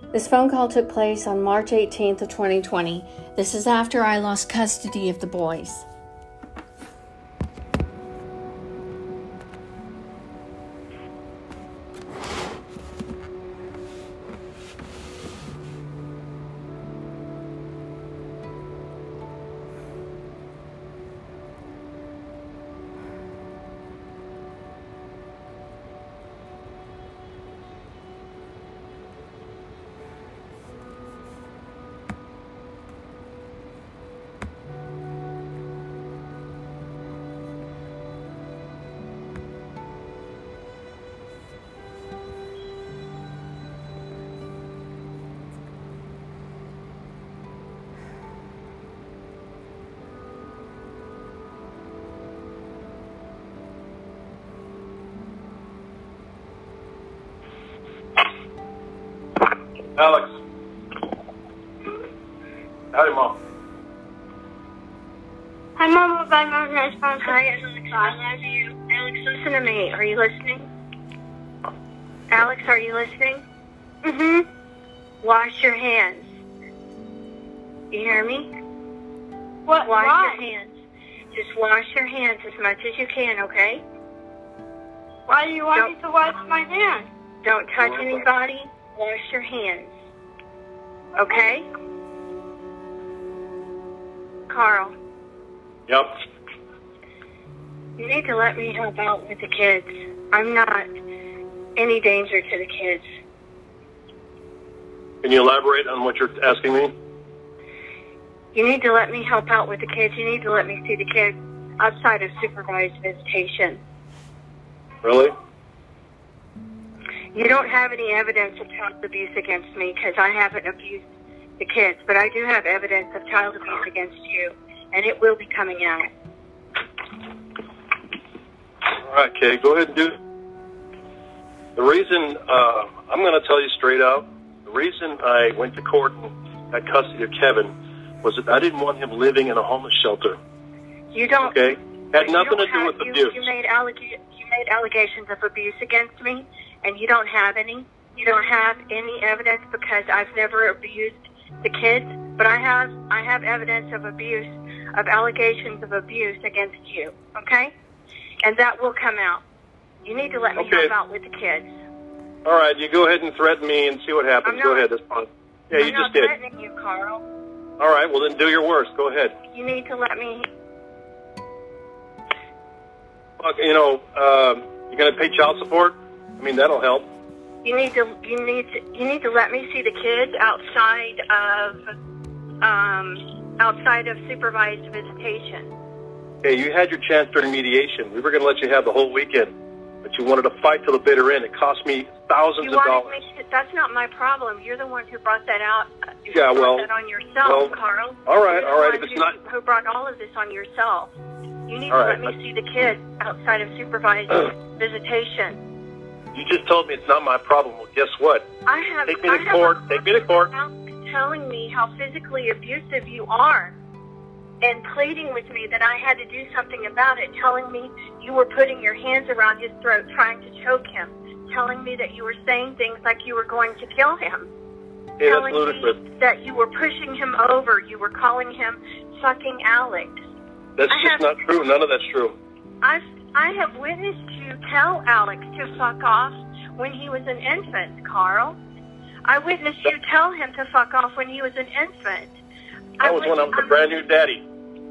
This phone call took place on March 18th of 2020. This is after I lost custody of the boys. Alex. Howdy, Mom. Hi, Mom. Bye, Mom. Hi, Alex. I love you. Alex, listen to me. Are you listening? Alex, are you listening? Mm-hmm. Wash your hands. You hear me? What? Wash Why? your hands. Just wash your hands as much as you can, okay? Why do you want me to wash my hands? Don't touch anybody. Wash your hands. Okay? Carl. Yep. You need to let me help out with the kids. I'm not any danger to the kids. Can you elaborate on what you're asking me? You need to let me help out with the kids. You need to let me see the kids outside of supervised visitation. Really? You don't have any evidence of child abuse against me because I haven't abused the kids, but I do have evidence of child abuse against you, and it will be coming out. All right, Kay, go ahead and do it. The reason, I'm going to tell you straight out, the reason I went to court and got custody of Kevin was that I didn't want him living in a homeless shelter. You don't. Okay? Had nothing to do with abuse. You made allegations of abuse against me, and you don't have any. You don't have any evidence because I've never abused the kids, but I have evidence of abuse, of allegations of abuse against you, okay? And that will come out. You need to let me help out with the kids. All right, you go ahead and threaten me and see what happens. Go ahead, that's fine. Yeah, you just did. I'm not threatening you, Carl. All right, well then do your worst. Go ahead. You need to let me... Look, you know, you're going to pay child support? I mean, that'll help. You need to let me see the kids outside of supervised visitation. Okay, you had your chance during mediation. We were going to let you have the whole weekend, but you wanted to fight till the bitter end. It cost me thousands of dollars. That's not my problem. You're the one who brought that out. You brought that on yourself, Carl. All right. If it's not who brought all of this on yourself. You need to let me see the kids outside of supervised visitation. You just told me it's not my problem. Well, guess what? Take me to court. Take me to court. Telling me how physically abusive you are and pleading with me that I had to do something about it, telling me you were putting your hands around his throat trying to choke him, telling me that you were saying things like you were going to kill him, telling me that you were pushing him over, you were calling him fucking Alex. That's just not true. None of that's true. I have witnessed you tell Alex to fuck off when he was an infant, Carl. I witnessed you tell him to fuck off when he was an infant. That was when I was a brand new daddy.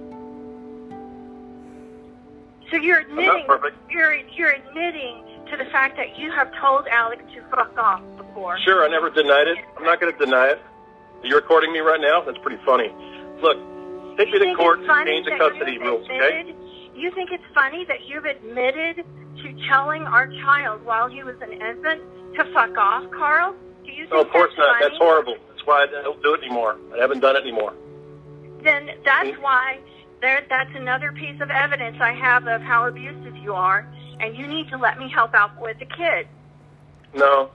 So you're admitting you're admitting to the fact that you have told Alex to fuck off before. Sure, I never denied it. I'm not going to deny it. Are you recording me right now? That's pretty funny. Look, take me to court and change the custody rules, okay? You think it's funny that you've admitted to telling our child while he was an infant to fuck off, Carl? Do you think no, of course that's not. funny? That's horrible. That's why I don't do it anymore. I haven't done it anymore. Then that's why that's another piece of evidence I have of how abusive you are, and you need to let me help out with the kids. No.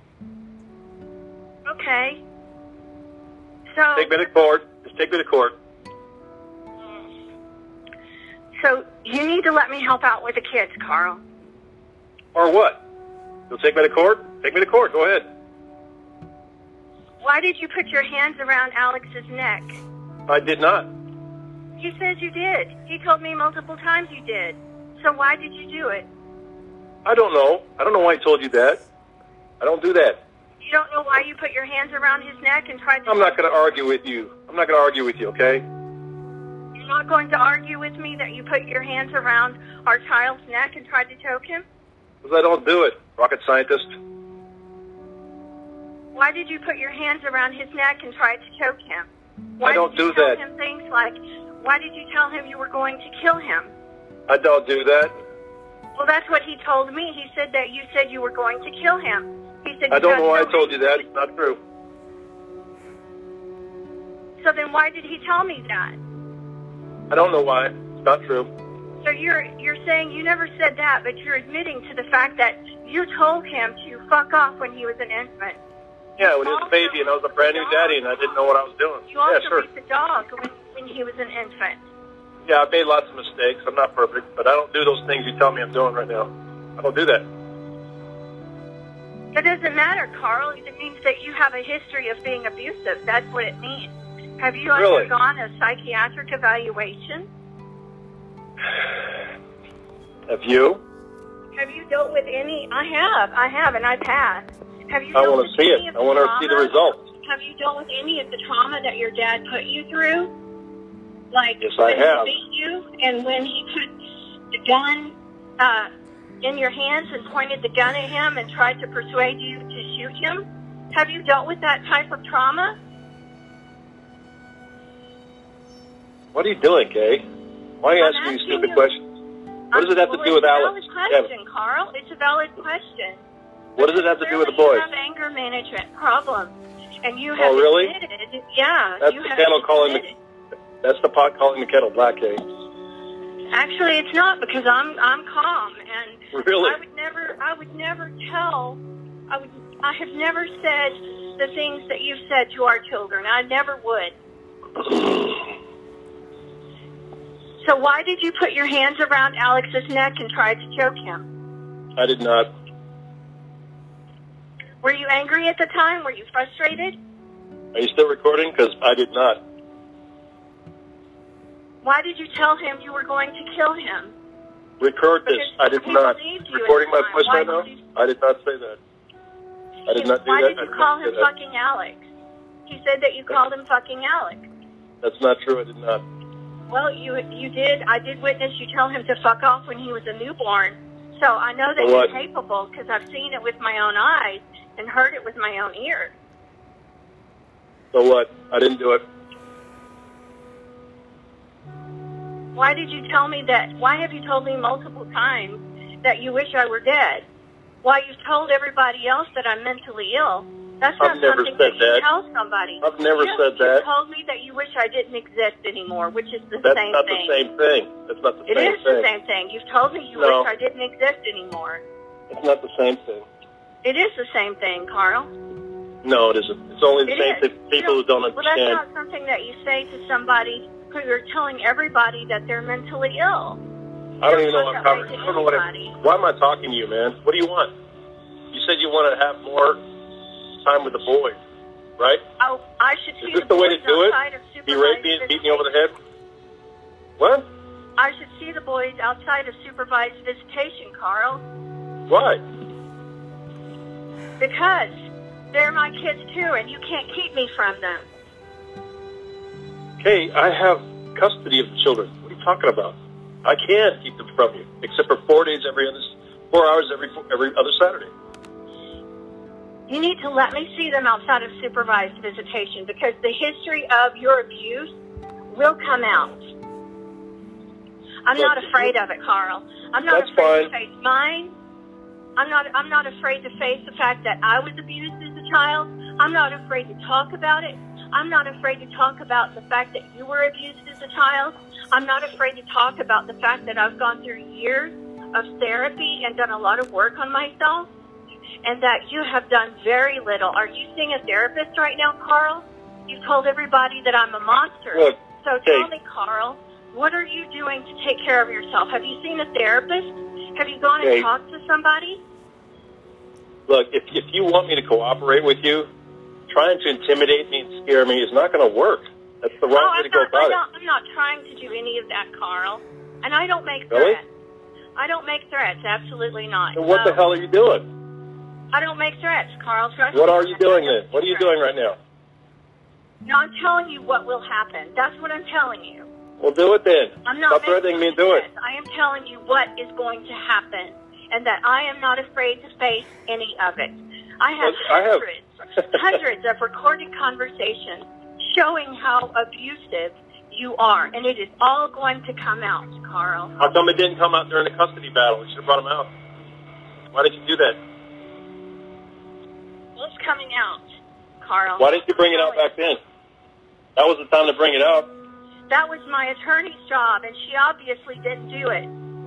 Okay. So take me to court. Just take me to court. So you need to let me help out with the kids, Carl. Or what? You'll take me to court? Take me to court. Go ahead. Why did you put your hands around Alex's neck? I did not. He says you did. He told me multiple times you did. So why did you do it? I don't know. I don't know why I told you that. I don't do that. You don't know why you put your hands around his neck and tried to... I'm not going to argue with you. I'm not going to argue with you, okay? You're not going to argue with me that you put your hands around our child's neck and tried to choke him? Because I don't do it, rocket scientist. Why did you put your hands around his neck and try to choke him? Why I don't did you do that. tell him things like, why did you tell him you were going to kill him? I don't do that. Well, that's what he told me. He said that you said you were going to kill him. He said I don't know why I told you that. It's not true. So then why did he tell me that? I don't know why. It's not true. So you're saying you never said that, but you're admitting to the fact that you told him to fuck off when he was an infant. Yeah, when he was a baby and I was a brand new daddy and I didn't know what I was doing. You also Yeah, sure. beat the dog when he was an infant. Yeah, I made lots of mistakes. I'm not perfect, but I don't do those things you tell me I'm doing right now. I don't do that. That doesn't matter, Carl. It means that you have a history of being abusive. That's what it means. Have you Really? undergone a psychiatric evaluation? Have you? Have you dealt with any? I have, and I passed. Have you I dealt want with to see any it. of I the want to see the trauma? results. Have you dealt with any of the trauma that your dad put you through? Like Yes, I when have. he beat you and when he put the gun in your hands and pointed the gun at him and tried to persuade you to shoot him? Have you dealt with that type of trauma? What are you doing, Kay? Why are you I'm asking me asking stupid you. questions? What does it have to do with Alex? It's a valid question, Carl. It's a valid question. What does it have to do with the Clearly boys? You have anger management problems, and you have Oh, really? admitted, yeah. That's you the have kettle calling admitted. That's the pot calling the kettle black, Kay. Actually, it's not, because I'm calm, and Really? I would never tell. I have never said the things that you've said to our children. I never would. So why did you put your hands around Alex's neck and try to choke him? I did not. Were you angry at the time? Were you frustrated? Are you still recording? Because I did not. Why did you tell him you were going to kill him? Record this. Because I did he not. believed you at Recording the my time. voice Why right now? did you- I did not say that. I did not do Why that. did I you did call not him say that. fucking Alex? He said that you called him fucking Alex. That's not true. I did not. Well, you did. I did witness you tell him to fuck off when he was a newborn. So I know that So you're what? capable because I've seen it with my own eyes and heard it with my own ears. So what? I didn't do it. Why did you tell me that? Why have you told me multiple times that you wish I were dead? Why you've told everybody else that I'm mentally ill? That's not I've never something said that that. you tell somebody. I've never Yes, said that. You told me that you wish I didn't exist anymore, which is the That's same not thing. the same thing. That's not the It same is thing. the same thing. You've told me you No. wish I didn't exist anymore. It's not the same thing. It is the same thing, Carl. No, it isn't. It's only the It same is. thing for people who don't Well, that's understand. not something that you say to somebody who you're telling everybody that they're mentally ill. I don't even know what I'm talk that talking. way I to don't know what. anybody. Why am I talking to you, man? What do you want? You said you want to have more time with the boys, right? Oh, I should see Is this the way to boys do it? outside of Be supervised raped me and beat me over the head? What? I should see the boys outside of supervised visitation, Carl, Why? because they're my kids too, and you can't keep me from them. Hey, I have custody of the children. What are you talking about? I can't keep them from you, except for 4 days 4 hours every other Saturday. You need to let me see them outside of supervised visitation because the history of your abuse will come out. I'm not afraid of it, Carl. I'm not That's afraid to fine. face mine. I'm not afraid to face the fact that I was abused as a child. I'm not afraid to talk about it. I'm not afraid to talk about the fact that you were abused as a child. I'm not afraid to talk about the fact that I've gone through years of therapy and done a lot of work on myself, and that you have done very little. Are you seeing a therapist right now, Carl? You've told everybody that I'm a monster. Look, So hey. tell me, Carl, what are you doing to take care of yourself? Have you seen a therapist? Have you gone and Hey. talked to somebody? Look, if you want me to cooperate with you, trying to intimidate me and scare me is not going to work. That's the wrong way to go about it. I'm not trying to do any of that, Carl. And I don't make Really? threats. I don't make threats. Absolutely not. Then what the hell are you doing? I don't make threats, Carl. Trust What me. are you doing then? What are you doing right now? No, I'm telling you what will happen. That's what I'm telling you. Well, do it then. I'm not Stop threatening me and do it. I am telling you what is going to happen, and that I am not afraid to face any of it. I have hundreds of recorded conversations showing how abusive you are, and it is all going to come out, Carl. How come it didn't come out during the custody battle? We should have brought him out. Why did you do that? Well, it's coming out, Carl. Why didn't you bring it out back then? That was the time to bring it out. That was my attorney's job, and she obviously didn't do it.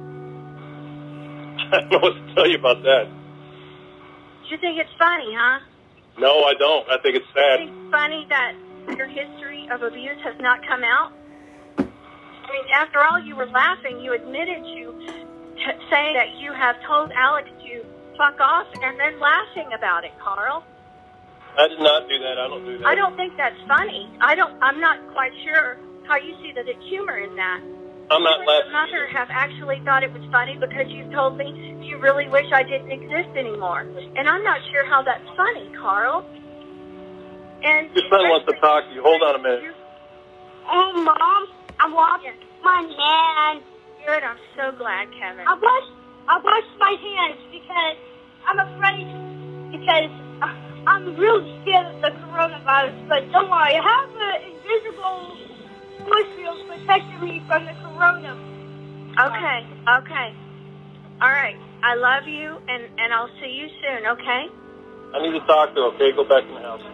I don't know what to tell you about that. You think it's funny, huh? No, I don't. I think it's sad. You think it's funny that your history of abuse has not come out? I mean, after all, you were laughing. You admitted saying that you have told Alex to fuck off and then laughing about it, Carl. I did not do that. I don't do that. I don't think that's funny. I'm not quite sure how you see the humor in that. I'm not you laughing. and your mother have actually thought it was funny because you told me you really wish I didn't exist anymore. And I'm not sure how that's funny, Carl. And Your son wants to talk to you. Hold on a minute. Oh, Mom, I'm washing my hands. Good, I'm so glad, Kevin. I wash my hands because I'm afraid, because I'm really scared of the coronavirus. But don't worry, I have an invisible force field protecting me from the corona. Okay. All right. I love you, and I'll see you soon, okay? I need to talk to her, okay? Go back in the house.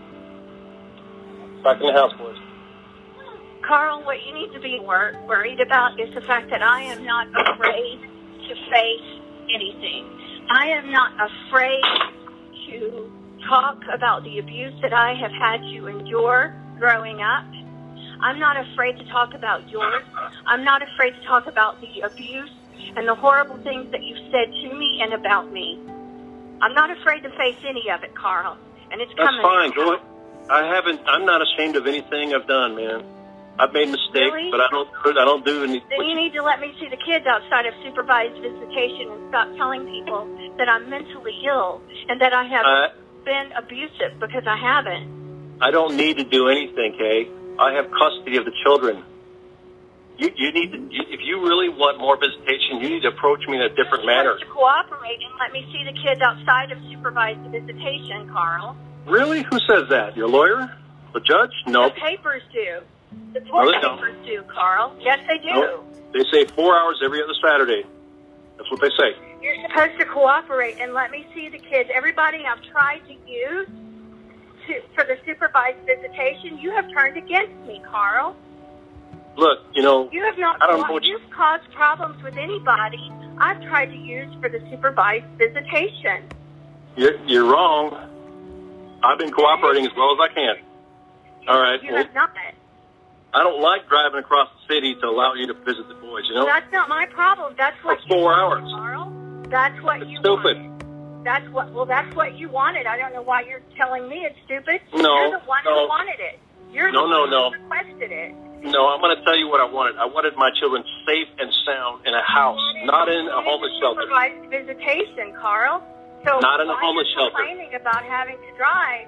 Back in the house, boys. Carl, what you need to be worried about is the fact that I am not afraid to face anything. I am not afraid to talk about the abuse that I have had you endure growing up. I'm not afraid to talk about yours. I'm not afraid to talk about the abuse and the horrible things that you've said to me and about me. I'm not afraid to face any of it, Carl. And it's coming. That's fine. Go ahead. I'm not ashamed of anything I've done, man. I've made mistakes, Really? but I don't do any. Then you need to let me see the kids outside of supervised visitation and stop telling people that I'm mentally ill and that I have been abusive, because I haven't. I don't need to do anything, Kay. I have custody of the children. You need to, if you really want more visitation, you need to approach me in a different manner. You're supposed to cooperate and let me see the kids outside of supervised visitation, Carl. Really? Who says that? Your lawyer? The judge? No. The papers do. The court papers do, Carl. Yes, they do. No. They say 4 hours every other Saturday. That's what they say. You're supposed to cooperate and let me see the kids. Everybody I've tried to use for the supervised visitation, you have turned against me, Carl. Look, You have not. I don't know what you've caused problems with anybody I've tried to use for the supervised visitation. You're wrong. I've been cooperating as well as I can. All right. You have not. I don't like driving across the city to allow you to visit the boys, Well, that's not my problem. That's what For 4 hours. Carl. That's what you Stupid. wanted. That's what you wanted. I don't know why you're telling me it's stupid. No, You're the one who wanted it. You're the one who requested it. No, I'm going to tell you what I wanted. I wanted my children safe and sound in a house, not in a homeless shelter. Supervised visitation, Carl. So Not in a homeless shelter. Complaining about having to drive.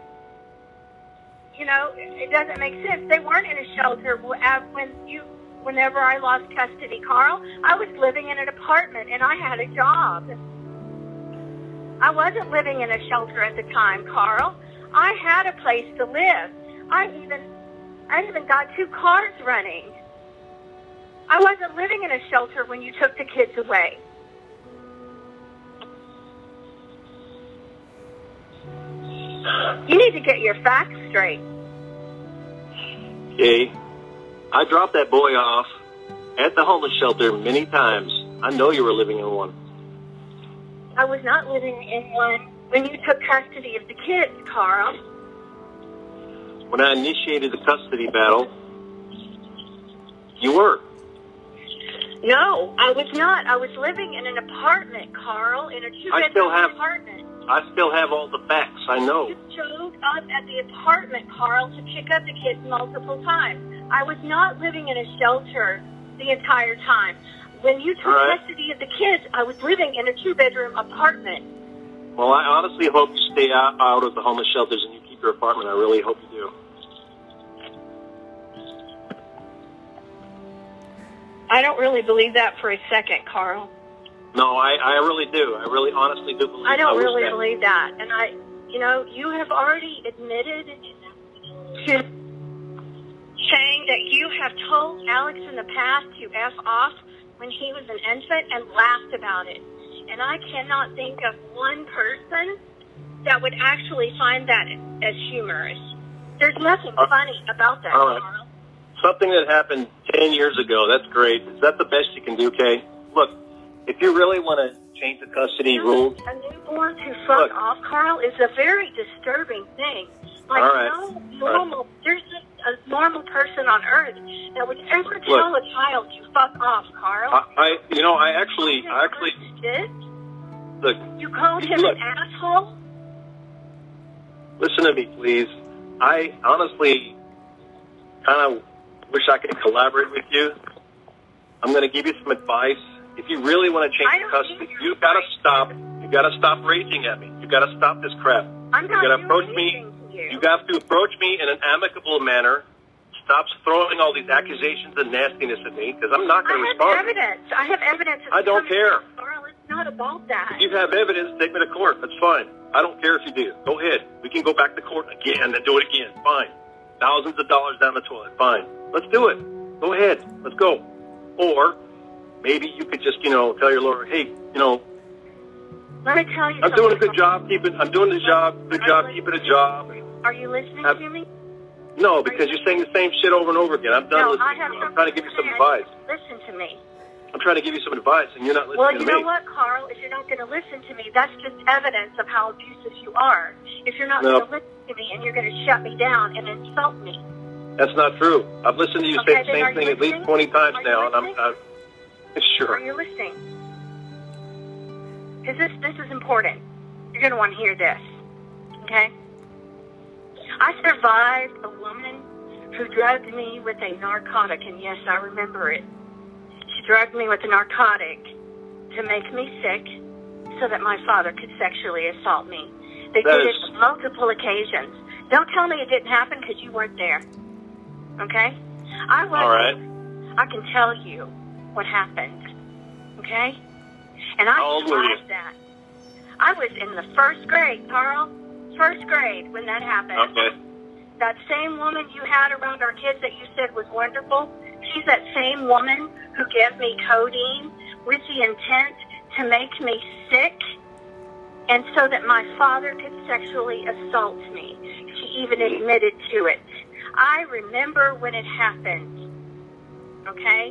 It doesn't make sense. They weren't in a shelter whenever I lost custody, Carl. I was living in an apartment and I had a job. I wasn't living in a shelter at the time, Carl. I had a place to live. I even got 2 cars running. I wasn't living in a shelter when you took the kids away. You need to get your facts straight. Okay. I dropped that boy off at the homeless shelter many times. I know you were living in one. I was not living in one when you took custody of the kids, Carl. When I initiated the custody battle, you were. No, I was not. I was living in an apartment, Carl, in a 2-bedroom apartment. I still have all the facts. I know. You showed up at the apartment, Carl, to pick up the kids multiple times. I was not living in a shelter the entire time. When you took custody of the kids, I was living in a 2-bedroom apartment. Well, I honestly hope you stay out of the homeless shelters and you keep your apartment. I really hope you do. I don't really believe that for a second, Carl. No, I really do. I really honestly do believe that. I don't really believe that. And you have already admitted to saying that you have told Alex in the past to F off when he was an infant and laughed about it. And I cannot think of one person that would actually find that as humorous. There's nothing funny about that, all right. Carl. Something that happened 10 years ago, that's great. Is that the best you can do, Kay? Look, if you really want to change the custody rules... A newborn to fuck off, Carl, is a very disturbing thing. Like, no normal... There's just a normal person on earth that would ever tell a child to fuck off, Carl. I actually... Look, you called him an asshole? Listen to me, please. I honestly kind of wish I could collaborate with you. I'm going to give you some advice. If you really want to change the custody, you got to stop. You got to stop raging at me. You got to stop this crap. I'm not doing anything to you. You got to approach me in an amicable manner. Stop throwing all these accusations and nastiness at me, because I'm not going to respond. I have evidence. I don't care. Carl, it's not about that. If you have evidence, take me to court. That's fine. I don't care if you do. Go ahead. We can go back to court again and do it again. Fine. Thousands of dollars down the toilet. Fine. Let's do it. Go ahead. Let's go. Or maybe you could just, tell your lawyer, hey, let me tell you I'm doing a good job keeping a job. Are you listening to me? No, because you're saying the same shit over and over again. I'm done listening to you. I'm trying to give you some advice. Listen to me. I'm trying to give you some advice, and you're not listening to me. Well, you know what, Carl? If you're not going to listen to me, that's just evidence of how abusive you are. If you're not going to listen to me and you're going to shut me down and insult me. That's not true. I've listened to you say the same thing at least 20 times now, and I'm sure. Are you listening? Because this is important. You're going to want to hear this. Okay? I survived a woman who drugged me with a narcotic, and yes, I remember it. She drugged me with a narcotic to make me sick so that my father could sexually assault me. They did it on multiple occasions. Don't tell me it didn't happen because you weren't there. Okay? I wasn't. All right. I can tell you what happened. Okay? And I survived that. I was in the 1st grade, Carl. 1st grade when that happened. Okay. That same woman you had around our kids that you said was wonderful, she's that same woman who gave me codeine with the intent to make me sick and so that my father could sexually assault me. She even admitted to it. I remember when it happened. Okay?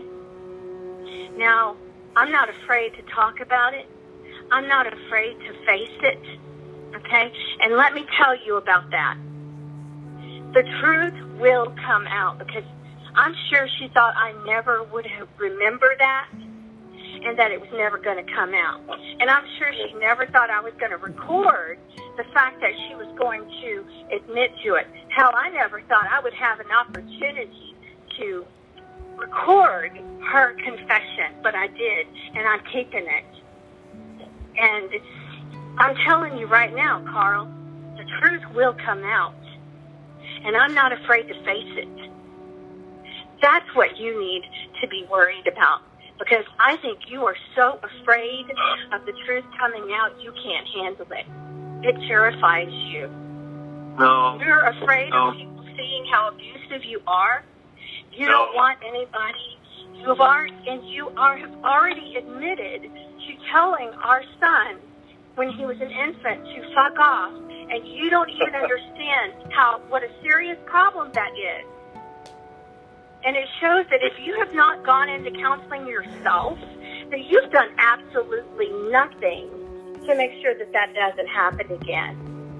Now, I'm not afraid to talk about it. I'm not afraid to face it. Okay? And let me tell you about that. The truth will come out because I'm sure she thought I never would have remembered that and that it was never going to come out. And I'm sure she never thought I was going to record the fact that she was going to admit to it. Hell, I never thought I would have an opportunity to record her confession, but I did, and I'm keeping it. And I'm telling you right now, Carl, the truth will come out. And I'm not afraid to face it. That's what you need to be worried about. Because I think you are so afraid of the truth coming out, you can't handle it. It terrifies you. No. You're afraid of people seeing how abusive you are. You don't want anybody. You have already admitted to telling our son when he was an infant to fuck off, and you don't even understand what a serious problem that is. And it shows that if you have not gone into counseling yourself, that you've done absolutely nothing to make sure that that doesn't happen again.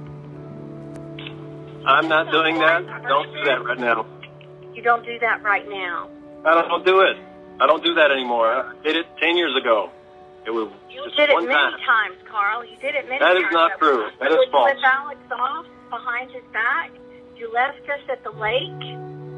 I'm not doing that. Don't do that right now. You don't do that right now. I don't do it. I don't do that anymore. I did it 10 years ago. It was You just did it one many time. times, Carl. You did it many That times. is not true. That is When false. you let Alex off behind his back, you left us at the lake.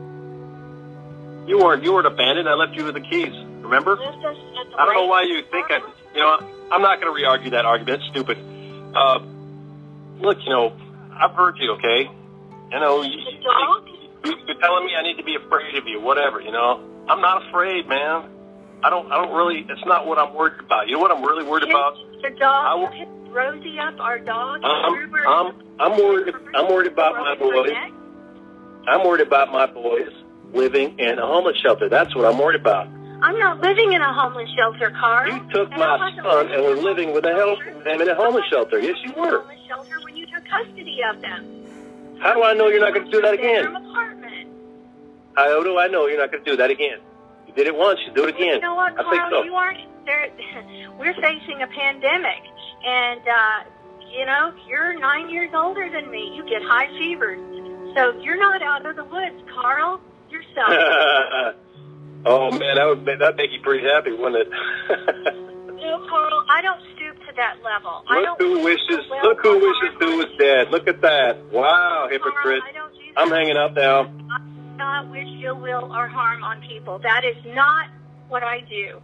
You weren't abandoned. I left you with the keys. Remember? You left us at the I don't know lake, why you think Carl. I'm not going to re-argue that argument. It's stupid. Look, I've heard you, okay? The dog? You're telling me I need to be afraid of you, whatever, I'm not afraid, man. I don't really, it's not what I'm worried about. You know what I'm really worried about? The dog hit Rosie up, our dog. I'm worried about my boys. I'm worried about my boys living in a homeless shelter. That's what I'm worried about. I'm not living in a homeless shelter, Carl. You took my son and were living with them in a homeless shelter. Yes, you were. Homeless shelter when you took custody of them. How do I know you're not going to do that again? Apartment. How do I know you're not going to do that again? You did it once, you do it again. You know what, Carl? I think so. You aren't there. We're facing a pandemic, and you're 9 years older than me. You get high fevers, so you're not out of the woods, Carl. Yourself. Oh man, that'd make you pretty happy, wouldn't it? No, Carl, I don't stoop to that level. Look who wishes who was dead. Look at that. Wow, hypocrite. Carl, I'm hanging up now. I do not wish ill will or harm on people. That is not what I do.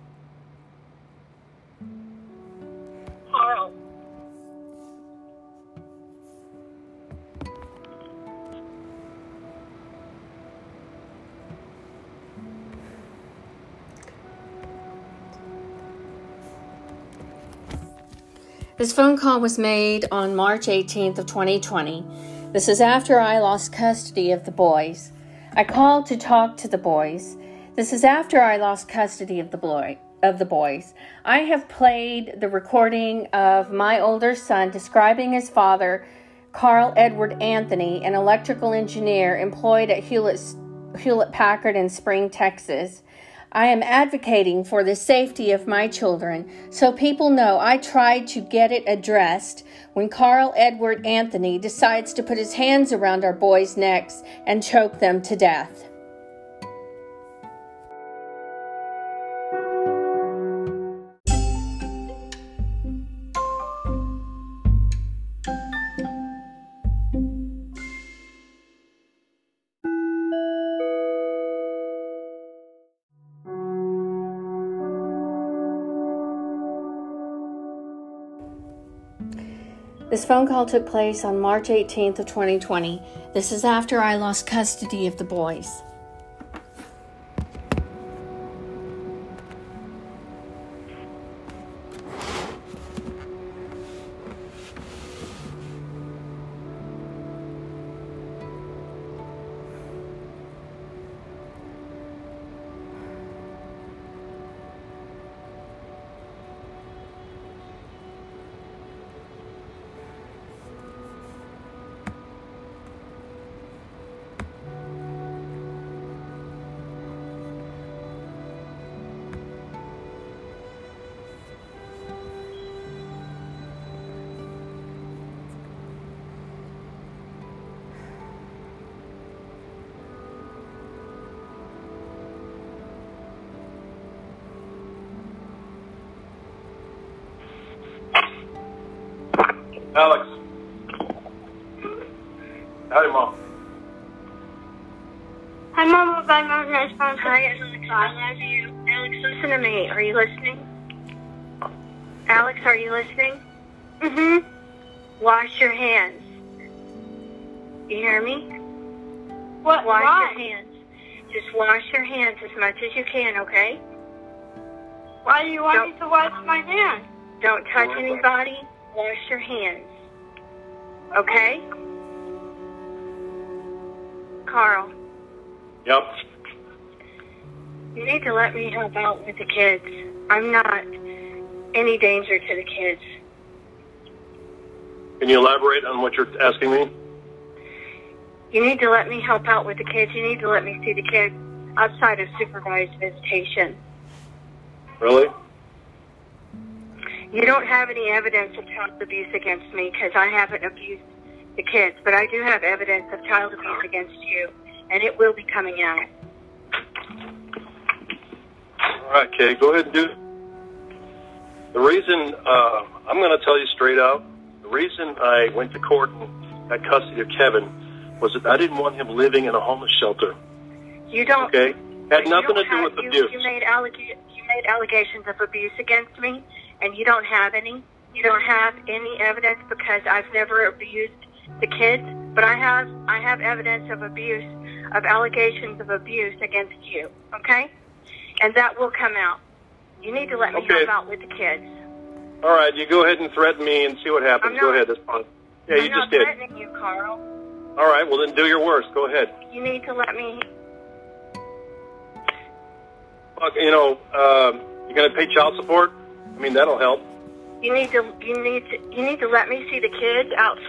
Carl. This phone call was made on March 18th of 2020. This is after I lost custody of the boys. I called to talk to the boys. This is after I lost custody of the boys. I have played the recording of my older son describing his father, Carl Edward Anthony, an electrical engineer employed at Hewlett-Packard in Spring, Texas. I am advocating for the safety of my children, so people know I tried to get it addressed when Carl Edward Anthony decides to put his hands around our boys' necks and choke them to death. This phone call took place on March 18th of 2020. This is after I lost custody of the boys. Alex. Howdy, Mom. Hi, Mom. Bye, Mom. Nice phone. Hi, Alex. I love you. Alex, listen to me. Are you listening? Alex, are you listening? Mm-hmm. Wash your hands. You hear me? What? Wash Why? your hands. Just wash your hands as much as you can, okay? Why do you want me to wash my hands? Don't touch anybody. Wash your hands. Okay? Carl, Yep. you need to let me help out with the kids. I'm not any danger to the kids. Can you elaborate on what you're asking me? You need to let me help out with the kids. You need to let me see the kids outside of supervised visitation. Really? You don't have any evidence of child abuse against me because I haven't abused the kids, but I do have evidence of child abuse against you, and it will be coming out. All right, Kay, go ahead and do it. The reason, I'm going to tell you straight out, the reason I went to court and got custody of Kevin was that I didn't want him living in a homeless shelter. You don't. Okay? Had nothing to do with abuse. You made allegations of abuse against me, and you don't have any. You don't have any evidence because I've never abused the kids, but I have evidence of abuse, of allegations of abuse against you, okay? And that will come out. You need to let me help out with the kids. All right, you go ahead and threaten me and see what happens. Go ahead, that's fine. Yeah, you just did. I'm not threatening you, Carl. All right, well then do your worst. Go ahead. You need to let me... You know, you're going to pay child support? I mean, that'll help. You need to let me see the kids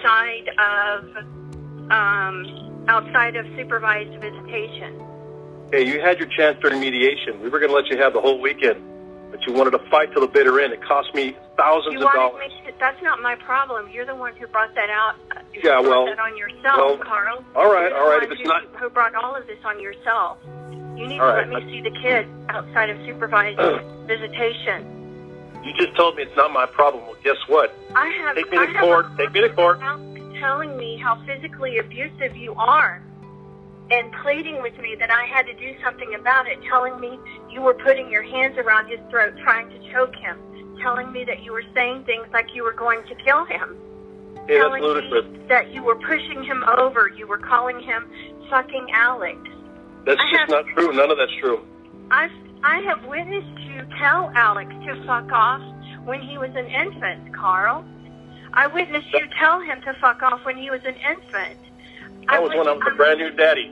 outside of supervised visitation. Okay, you had your chance during mediation. We were going to let you have the whole weekend, but you wanted to fight till the bitter end. It cost me thousands of dollars. That's not my problem. You're the one who brought that out. Yeah, well, that on yourself, Carl. All right. If it's not who brought all of this on yourself. You need to let me see the kids outside of supervised visitation. You just told me it's not my problem. Well, guess what? Take me to court. Take me to court. Telling me how physically abusive you are and pleading with me that I had to do something about it, telling me you were putting your hands around his throat trying to choke him, telling me that you were saying things like you were going to kill him, telling me that you were pushing him over, you were calling him fucking Alex. That's just not true. None of that's true. I have witnessed you tell Alex to fuck off when he was an infant, Carl. I witnessed you tell him to fuck off when he was an infant. That was when I was a brand new daddy.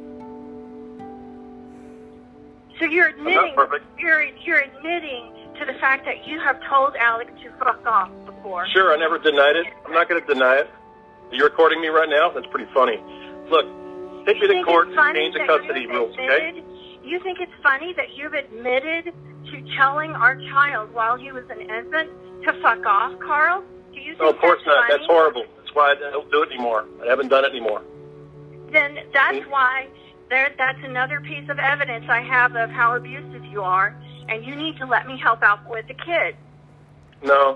So you're admitting you're admitting to the fact that you have told Alex to fuck off before. Sure, I never denied it. I'm not going to deny it. Are you recording me right now? That's pretty funny. Look, take me to court and change the custody rules, okay? You think it's funny that you've admitted to telling our child while he was an infant to fuck off, Carl? Do you think no, of course not. Funny? That's horrible. That's why I don't do it anymore. I haven't done it anymore. Then that's why that's another piece of evidence I have of how abusive you are, and you need to let me help out with the kids. No.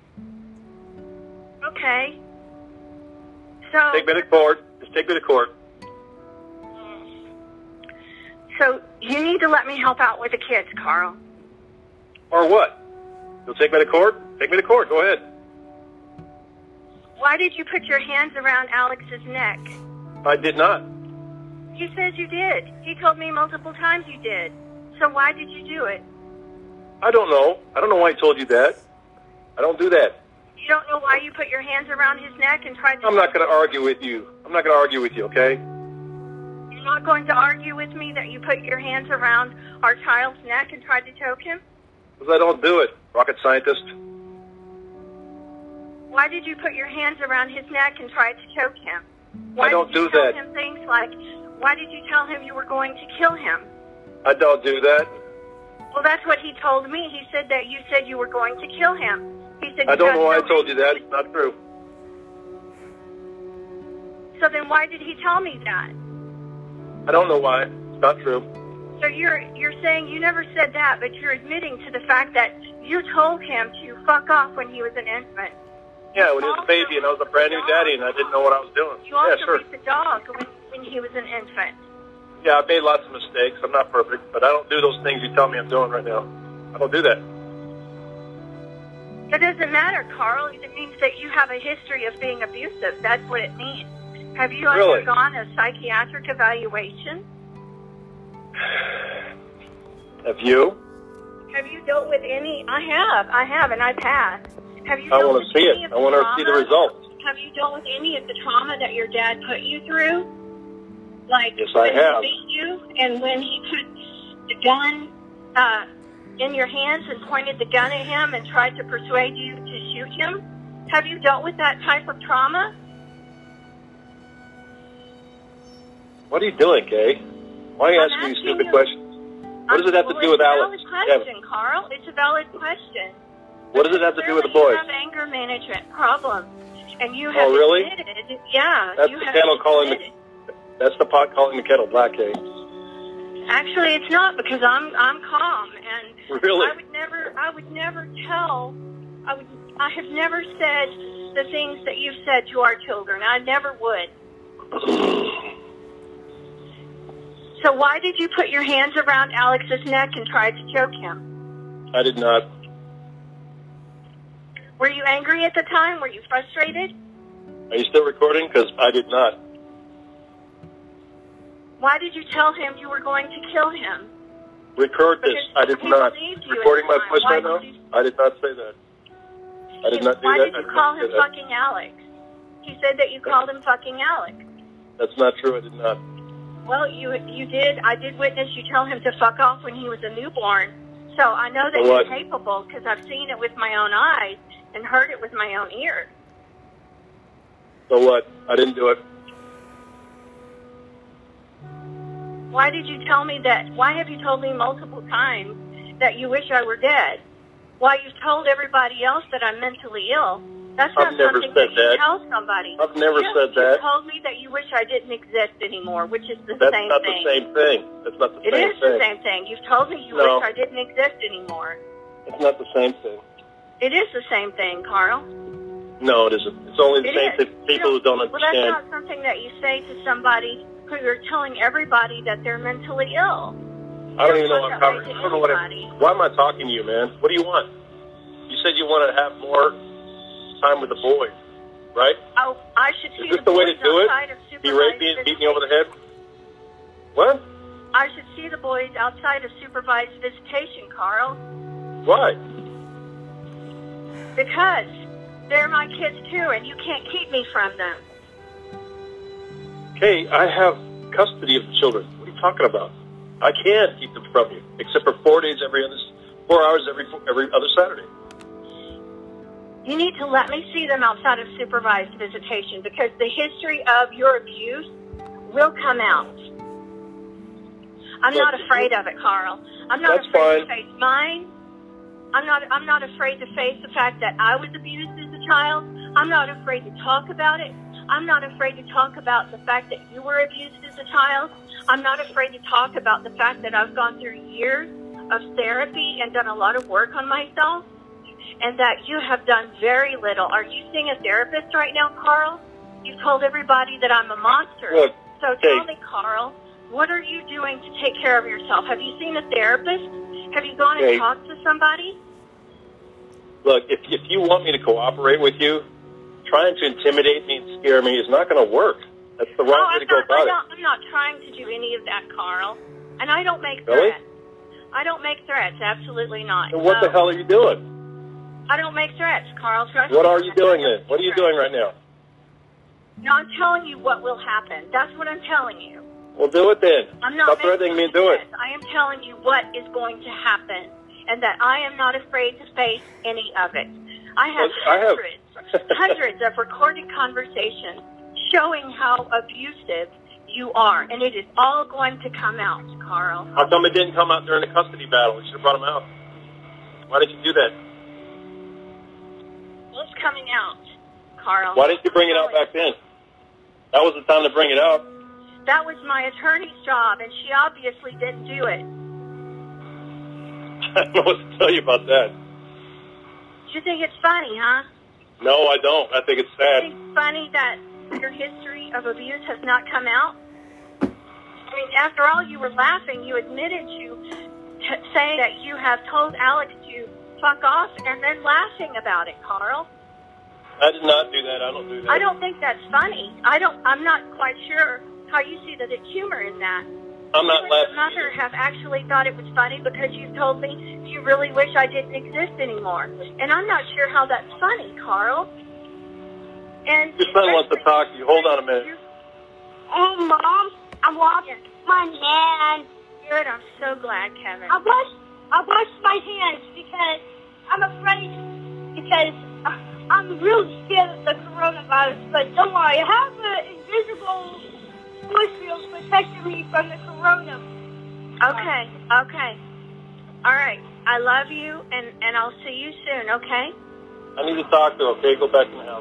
Okay. So take me to court. Just take me to court. So you need to let me help out with the kids, Carl. Or what? You'll take me to court? Take me to court. Go ahead. Why did you put your hands around Alex's neck? I did not. He says you did. He told me multiple times you did. So why did you do it? I don't know. I don't know why he told you that. I don't do that. You don't know why you put your hands around his neck and tried to... I'm not going to argue with you. I'm not going to argue with you, okay? You're not going to argue with me that you put your hands around our child's neck and tried to choke him? Because I don't do it, rocket scientist. Why did you put your hands around his neck and try to choke him? I don't do that. Why did you tell him things like, why did you tell him you were going to kill him? I don't do that. Well, that's what he told me. He said that you said you were going to kill him. He said I don't know why I told you that. It's not true. So then why did he tell me that? I don't know why. It's not true. So you're saying you never said that, but you're admitting to the fact that you told him to fuck off when he was an infant. Yeah, when he was a baby and I was a brand new daddy and I didn't know what I was doing. You also beat the dog when he was an infant. Yeah, I made lots of mistakes. I'm not perfect, but I don't do those things you tell me I'm doing right now. I don't do that. It doesn't matter, Carl. It means that you have a history of being abusive. That's what it means. Have you undergone a psychiatric evaluation? Have you? Have you dealt with any? I have, and I passed. Have you? I want to see it. I want to see the results. Have you dealt with any of the trauma that your dad put you through? Like yes, I have. He beat you, and when he put the gun in your hands and pointed the gun at him and tried to persuade you to shoot him. Have you dealt with that type of trauma? What are you doing, Kay? Why are you asking me stupid questions? What does it have to do with Alex? It's a valid question, Carl. It's a valid question. What does it have to do with the boys? You have anger management problems, and you have really? admitted. Yeah, that's the kettle calling the. That's the pot calling the kettle black, Kay. Actually, it's not, because I'm calm, and Really? I would never tell. I have never said the things that you've said to our children. I never would. So why did you put your hands around Alex's neck and try to choke him? I did not. Were you angry at the time? Were you frustrated? Are you still recording? Because I did not. Why did you tell him you were going to kill him? Record this. I did not. Recording my voice right now? I did not say that. I did not do Why that. did you call him fucking Alex? He said that you called him fucking Alex. That's not true. I did not. Well, you did. I did witness you tell him to fuck off when he was a newborn. So I know that you're capable because I've seen it with my own eyes and heard it with my own ears. So what? I didn't do it. Why did you tell me that? Why have you told me multiple times that you wish I were dead? Why you've told everybody else that I'm mentally ill? That's not something that you tell somebody. I've never said that. You told me that you wish I didn't exist anymore, which is the same thing. That's not the same thing. That's not the same thing. It is the same thing. You've told me you wish I didn't exist anymore. It's not the same thing. It is the same thing, Carl. No, it isn't. It's only the same thing to people who don't understand. Well, that's not something that you say to somebody who you're telling everybody that they're mentally ill. I don't even know what I'm talking. I don't know why am I talking to you, man? What do you want? You said you want to have more time with the boys, right? Oh, I should see the way to do it? He raped me and beat me over the head? What? I should see the boys outside of supervised visitation, Carl. Why? Because they're my kids too, and you can't keep me from them. Okay, I have custody of the children. What are you talking about? I can't keep them from you, except for 4 days 4 hours every other Saturday. You need to let me see them outside of supervised visitation because the history of your abuse will come out. I'm not afraid of it, Carl. I'm not afraid to face mine. I'm not afraid to face the fact that I was abused as a child. I'm not afraid to talk about it. I'm not afraid to talk about the fact that you were abused as a child. I'm not afraid to talk about the fact that I've gone through years of therapy and done a lot of work on myself, and that you have done very little. Are you seeing a therapist right now, Carl? You've told everybody that I'm a monster. Look, so tell me, Carl, what are you doing to take care of yourself? Have you seen a therapist? Have you gone and talked to somebody? Look, if you want me to cooperate with you, trying to intimidate me and scare me is not going to work. That's the wrong way to go about it. I'm not trying to do any of that, Carl. And I don't make threats. I don't make threats. Absolutely not. So what the hell are you doing? I don't make threats, Carl. Trust me. What are you doing then? What are you doing right now? No, I'm telling you what will happen. That's what I'm telling you. Well, do it then. I'm not Stop threatening me and do it. I am telling you what is going to happen, and that I am not afraid to face any of it. I have hundreds of recorded conversations showing how abusive you are, and it is all going to come out, Carl. How come it didn't come out during the custody battle? We should have brought him out. Why did you do that? Well, it's coming out, Carl. Why didn't you bring it out back then? That was the time to bring it out. That was my attorney's job, and she obviously didn't do it. I don't know what to tell you about that. You think it's funny, huh? No, I don't. I think it's sad. You think it's funny that your history of abuse has not come out? I mean, after all, you were laughing. You admitted to saying that you have told Alex to fuck off and then laughing about it, Carl. I did not do that. I don't do that. I don't think that's funny. I'm not quite sure how you see that it's humor in that. I'm not laughing. Your mother have actually thought it was funny because you told me you really wish I didn't exist anymore. And I'm not sure how that's funny, Carl. And your son wants to talk to you. Hold on a minute. Oh, Mom, I'm washing my hands. Good. I'm so glad, Kevin. I washed my hands because I'm afraid because I'm really scared of the coronavirus. But don't worry, I have an invisible force field protecting me from the corona. Okay. All right. I love you, and I'll see you soon, okay? I need to talk to her, okay? Go back in the house.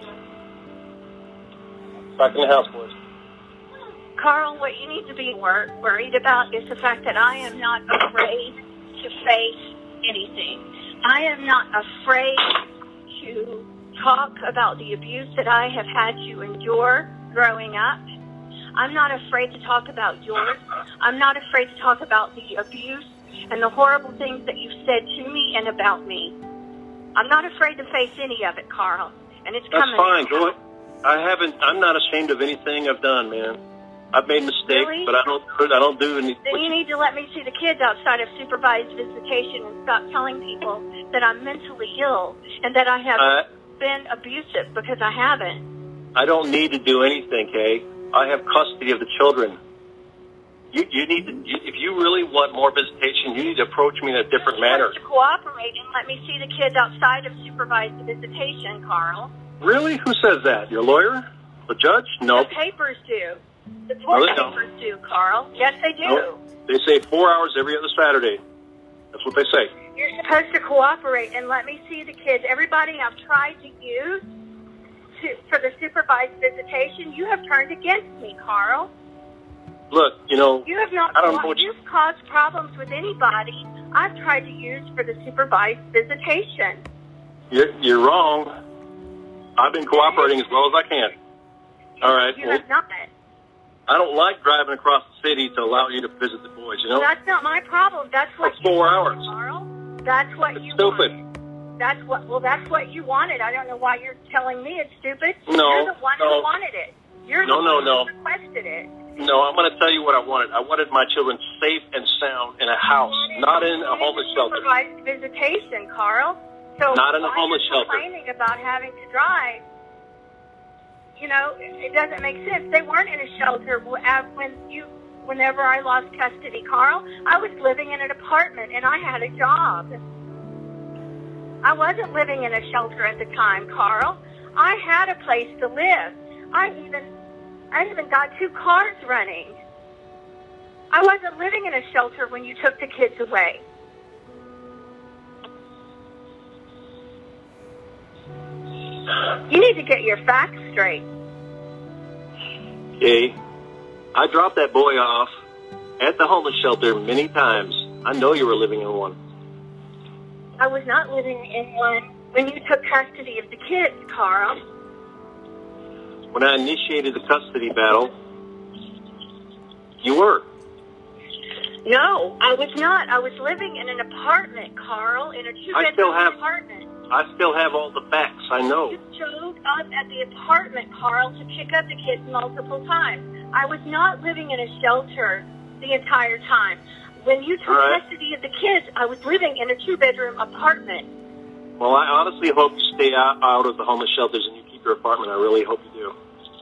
Back in the house, boys. Carl, what you need to be worried about is the fact that I am not afraid to face anything. I am not afraid to talk about the abuse that I have had to endure growing up. I'm not afraid to talk about yours. I'm not afraid to talk about the abuse and the horrible things that you've said to me and about me. I'm not afraid to face any of it, Carl. And it's coming. That's fine. Go ahead. I'm not ashamed of anything I've done, man. I've made mistakes, Really? but I don't do anything. Then you need to let me see the kids outside of supervised visitation and stop telling people that I'm mentally ill and that I have been abusive, because I haven't. I don't need to do anything, Kay. I have custody of the children. You need to, if you really want more visitation, you need to approach me in a different manner. To cooperate and let me see the kids outside of supervised visitation, Carl. Really? Who says that? Your lawyer? The judge? No. The papers do. The court papers do, Carl. Yes, they do. No. They say 4 hours every other Saturday. That's what they say. You're supposed to cooperate and let me see the kids. Everybody I've tried to use for the supervised visitation, you have turned against me, Carl. Look, you know, You have not. I don't know what You've caused problems with anybody I've tried to use for the supervised visitation. you're wrong. I've been cooperating as well as I can. All right. You Well, have not. I don't like driving across the city to allow you to visit the boys, you know? That's not my problem. That's what For 4 hours. Carl. That's what It's you stupid. wanted. That's what you wanted. I don't know why you're telling me it's stupid. No, You're the one who wanted it. You're the one who requested it. No, I'm going to tell you what I wanted. I wanted my children safe and sound in a house, not in a homeless shelter. Supervised visitation, Carl. So Not in a why homeless you're shelter. complaining about having to drive, you know, it doesn't make sense. They weren't in a shelter whenever I lost custody, Carl. I was living in an apartment and I had a job. I wasn't living in a shelter at the time, Carl. I had a place to live. I even got 2 cars running. I wasn't living in a shelter when you took the kids away. You need to get your facts straight. Okay. I dropped that boy off at the homeless shelter many times. I know you were living in one. I was not living in one when you took custody of the kids, Carl. When I initiated the custody battle, you were. No, I was not. I was living in an apartment, Carl, in a 2-bedroom apartment. I still have all the facts. I know. You showed up at the apartment, Carl, to pick up the kids multiple times. I was not living in a shelter the entire time. When you took custody of the kids, I was living in a 2-bedroom apartment. Well, I honestly hope you stay out of the homeless shelters and you keep your apartment. I really hope you do.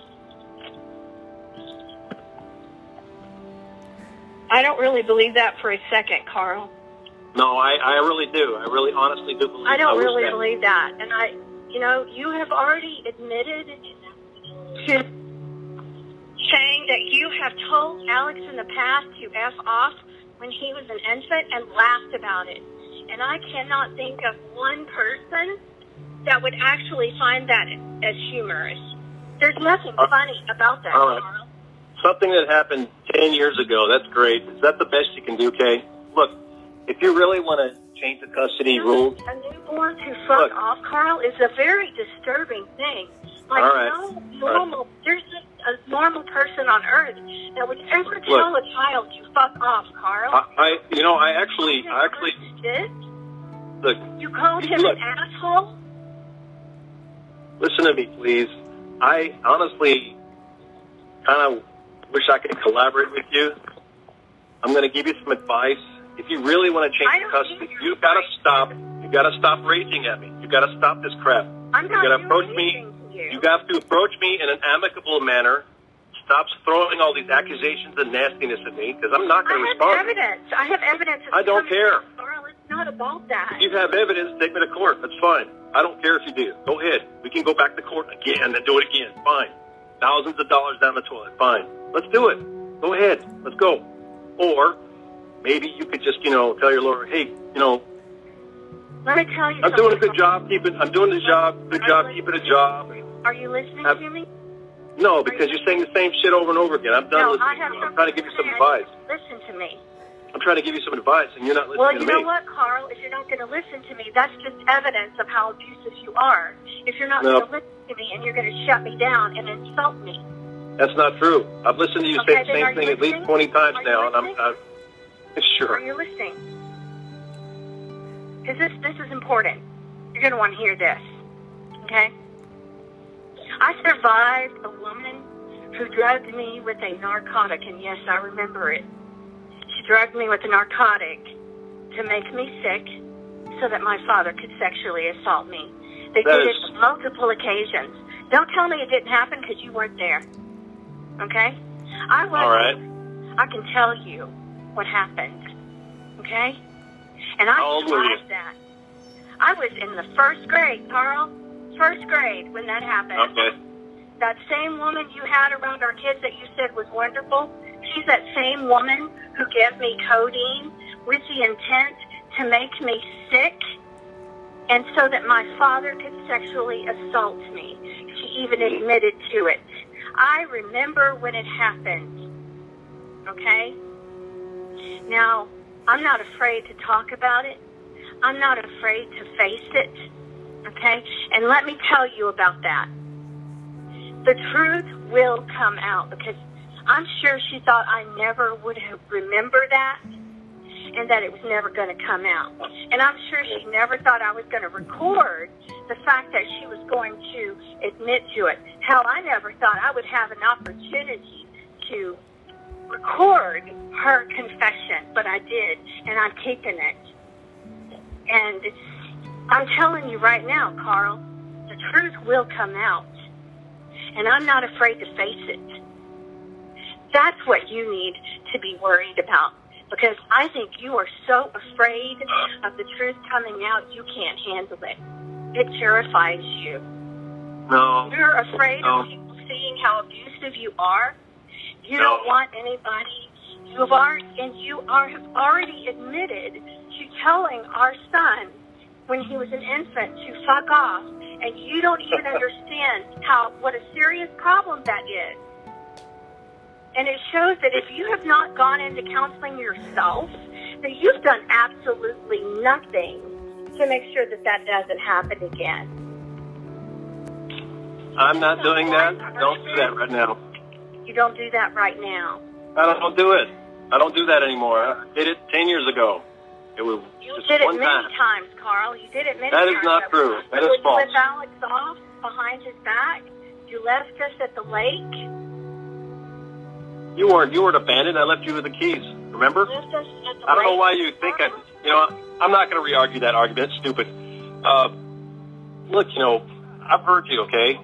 I don't really believe that for a second, Carl. No, I really do. I really honestly do believe that. I don't really believe that. And you have already admitted to saying that you have told Alex in the past to F off when he was an infant and laughed about it. And I cannot think of one person that would actually find that as humorous. There's nothing funny about that, Carl. Something that happened 10 years ago, that's great. Is that the best you can do, Kay? Look, if you really want to change the custody rules... A newborn to fuck off, Carl, is a very disturbing thing. Like, there's just a normal person on earth that would ever tell a child to fuck off, Carl. I actually... Look, you called him an asshole? Listen to me, please. I honestly kind of wish I could collaborate with you. I'm going to give you some advice. If you really want to change the custody, you got to stop. You got to stop raging at me. You got to stop this crap. I'm not doing anything to you. You got to approach me in an amicable manner. Stop throwing all these accusations and nastiness at me, because I'm not going to respond. I have evidence. I don't care. Carl, it's not about that. If you have evidence, take me to court. That's fine. I don't care if you do. Go ahead. We can go back to court again and do it again. Fine. Thousands of dollars down the toilet. Fine. Let's do it. Go ahead. Let's go. Or maybe you could just, tell your lawyer, hey, let me tell you I'm doing a good job keeping a job. Are you listening to me? No, because you're saying the same shit over and over again. I'm done listening. I'm trying to give you some advice. Listen to me. I'm trying to give you some advice, and you're not listening Well, to you me. know what, Carl? If you're not going to listen to me, that's just evidence of how abusive you are. If you're not No. going to listen to me and you're going to shut me down and insult me. That's not true. I've listened to you say the then are same you thing at least listening? 20 times Are you now, and I'm listening? sure. Are you listening? Because this is important. You're going to want to hear this, okay? I survived a woman who drugged me with a narcotic, and yes, I remember it. She drugged me with a narcotic to make me sick so that my father could sexually assault me. They That did is- it on multiple occasions. Don't tell me it didn't happen because you weren't there, okay? I was. All right. I can tell you what happened, okay? And I How old were you? survived that. I was in the first grade, Carl. First grade when that happened. Okay. That same woman you had around our kids that you said was wonderful, she's that same woman who gave me codeine with the intent to make me sick and so that my father could sexually assault me. She even admitted to it. I remember when it happened, okay? Now, I'm not afraid to talk about it. I'm not afraid to face it, okay? And let me tell you about that. The truth will come out because I'm sure she thought I never would have remembered that and that it was never going to come out. And I'm sure she never thought I was going to record the fact that she was going to admit to it. Hell, I never thought I would have an opportunity to record her confession, but I did, and I'm keeping it. And I'm telling you right now, Carl, the truth will come out. And I'm not afraid to face it. That's what you need to be worried about. Because I think you are so afraid of the truth coming out, you can't handle it. It terrifies you. No. You're afraid No. of people seeing how abusive you are. You No. don't want anybody. You have already admitted to telling our son when he was an infant to fuck off, and you don't even understand what a serious problem that is. And it shows that if you have not gone into counseling yourself, that you've done absolutely nothing to make sure that that doesn't happen again. I'm not doing that. Don't do that right now. You don't do that right now. I don't do it. I don't do that anymore. I did it 10 years ago. It was You just did it one many time. times, Carl. You did it many That times. is not true. That is when false. you let Alex off behind his back, you left us at the lake. You weren't abandoned. I left you with the keys. Remember? Left us at the I don't know lake, why you think Carl. I'm not going to re-argue that argument. It's stupid. Look, I've heard you, okay?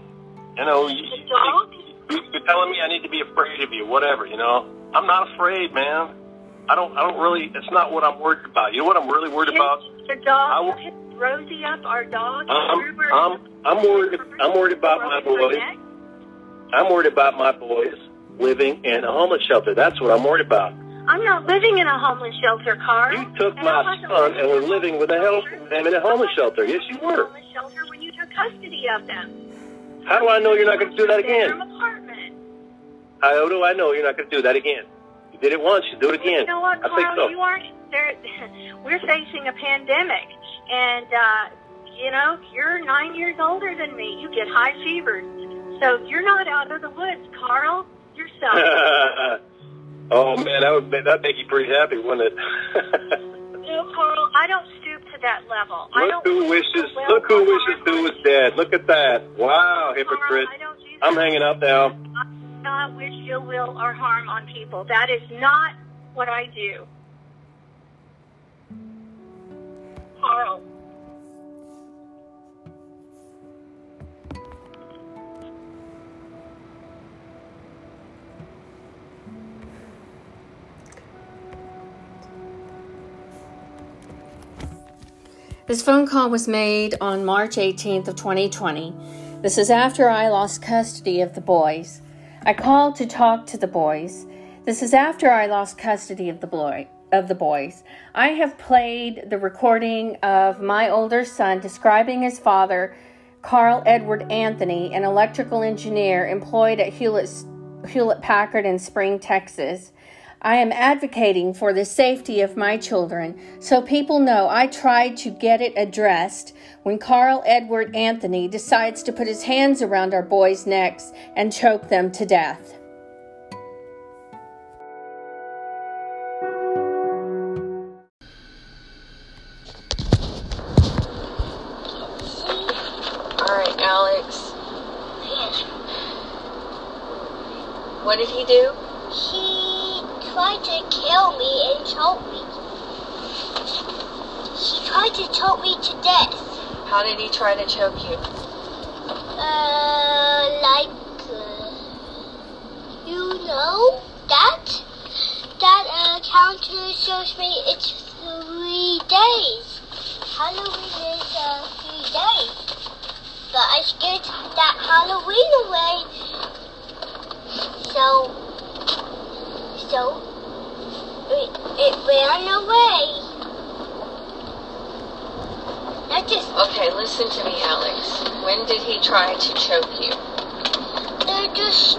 You're telling me I need to be afraid of you, whatever, I'm not afraid, man. I don't really, it's not what I'm worried about. You know what I'm really worried about? The dog hit Rosie up, our dog. I'm worried about my boys. I'm worried about my boys living in a homeless shelter. That's what I'm worried about. I'm not living in a homeless shelter, Carl. You took my son and were living with them in a homeless shelter. Yes, you were. Homeless shelter when you took custody of them. How do I know you're not going to do that again? Apartment. How do I know you're not going to do that again? You did it once. You do it again. You know what, Carl? I think so. You aren't there. We're facing a pandemic, and you're 9 years older than me. You get high fevers, so you're not out of the woods, Carl. Yourself. Oh man, that'd make you pretty happy, wouldn't it? No, Carl, I don't stoop to that level. Look who wishes who was dead. Look at that. Wow, hypocrite. Carl, I don't do that. I'm hanging up now. I do not wish ill will or harm on people. That is not what I do. Carl. This phone call was made on March 18th of 2020. This is after I lost custody of the boys. I called to talk to the boys. This is after I lost custody of the boys. I have played the recording of my older son describing his father, Carl Edward Anthony, an electrical engineer employed at Hewlett-Packard in Spring, Texas. I am advocating for the safety of my children, so people know I tried to get it addressed when Carl Edward Anthony decides to put his hands around our boys' necks and choke them to death. All right, Alex. What did he do? He tried to kill me and choke me. He tried to choke me to death. How did he try to choke you? You know, that counter shows me it's 3 days. Halloween is 3 days. But I scared that Halloween away. So it ran away. That just... Okay, listen to me, Alex. When did he try to choke you? Just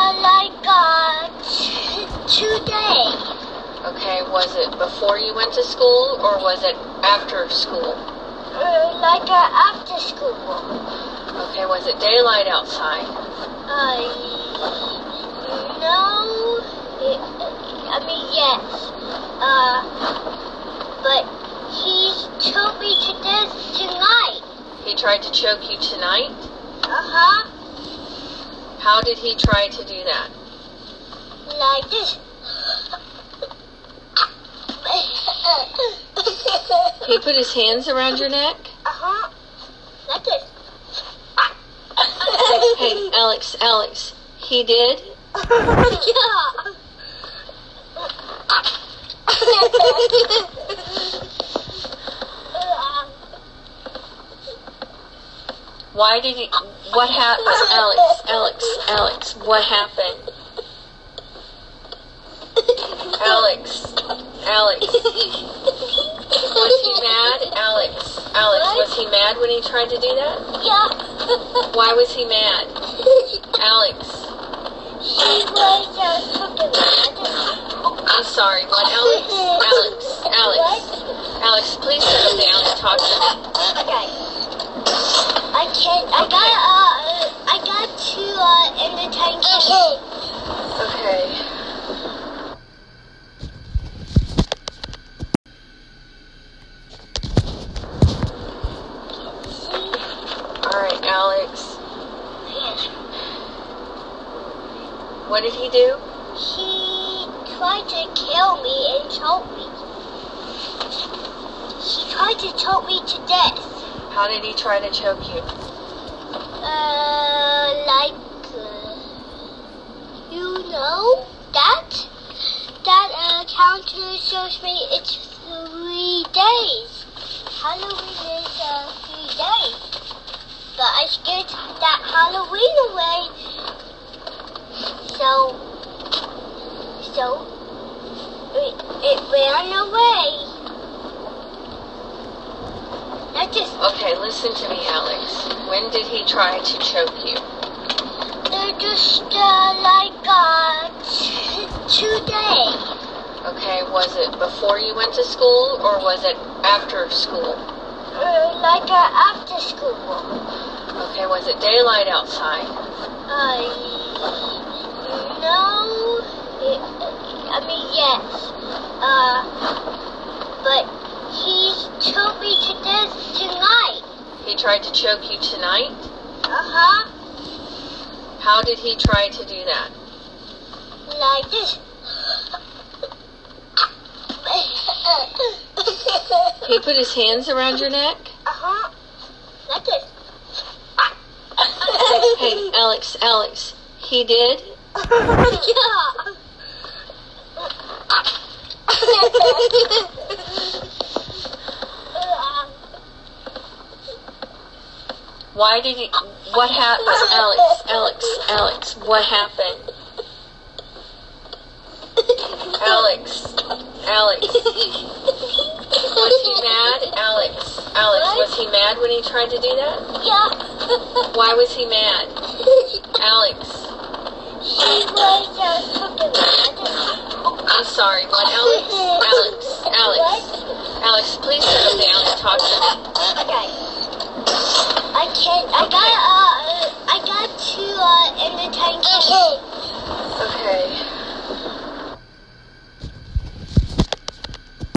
2 days. Okay, was it before you went to school or was it after school? After school. Okay, was it daylight outside? No. Yes. But he choked me to death tonight. He tried to choke you tonight? Uh-huh. How did he try to do that? Like this. He put his hands around your neck? Uh-huh. Like this. Hey, Alex, he did? Yeah. Why did he... What happened? Alex, what happened? Alex. Was he mad? Alex, was he mad when he tried to do that? Yeah. Why was he mad? Alex. He was cooking me. I'm sorry, what, Alex, please settle down and talk to me. Okay. I got to entertain you. Okay. Alright, Alex. What did he do? He tried to kill me and choke me. He tried to choke me to death. How did he try to choke you? You know, that counter shows me it's 3 days. Halloween is 3 days. But I scared that Halloween away. So it ran away. That just... Okay, listen to me, Alex. When did he try to choke you? Just 2 days. Okay, was it before you went to school or was it after school? After school. Okay, was it daylight outside? No. Yes. But he choked me to death tonight. He tried to choke you tonight? Uh-huh. How did he try to do that? Like this. He put his hands around your neck? Uh-huh. Like this. Hey, Alex, he did? Yeah. Why did he... What happened? Alex, what happened? Alex. Was he mad? Alex, was he mad when he tried to do that? Yeah. Why was he mad? Alex. She was cooking me. I'm sorry, what, Alex, please settle down and talk to me. Okay. I got two in the tank.